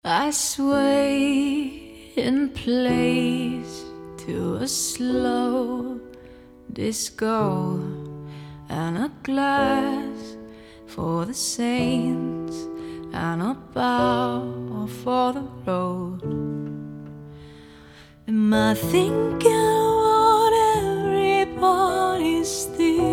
I sway in place to a slow disco, and a glass for the saints and a bow for the road. Am I thinking what everybody's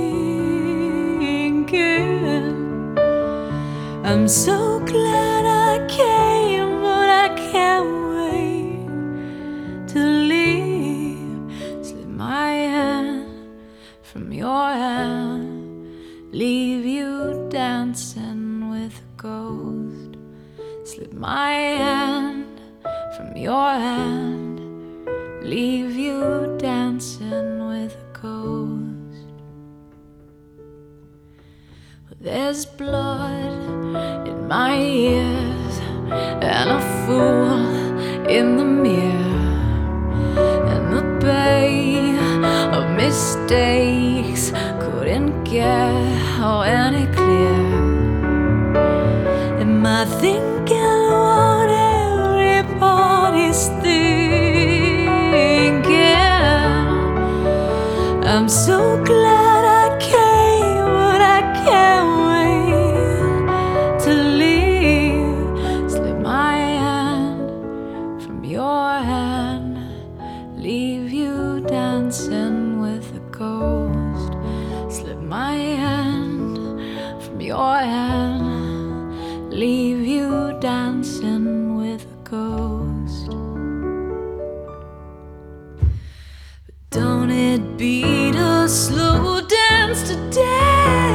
thinking? I'm so glad I came, but I can't wait to leave. Slip my hand from your hand, leave you dancing with a ghost. Slip my hand from your hand, leave you dancing with a ghost. There's blood in my ears and a fool in the mirror, and the bay of mistakes couldn't get any clearer. Am I thinking what everybody's thinking? I'm so glad I came, but I can't wait to leave. Slip my hand from your hand, leave you dancing with a ghost. Slip my hand from your hand, leave you dancing with a ghost. But don't it beat a slow dance today?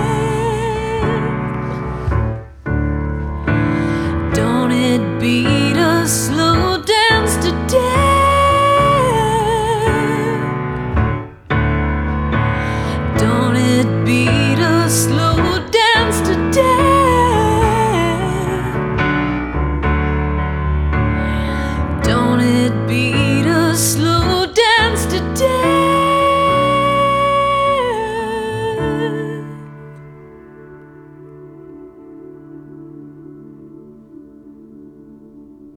Don't it beat a slow dance today? Don't it beat a slow dance today?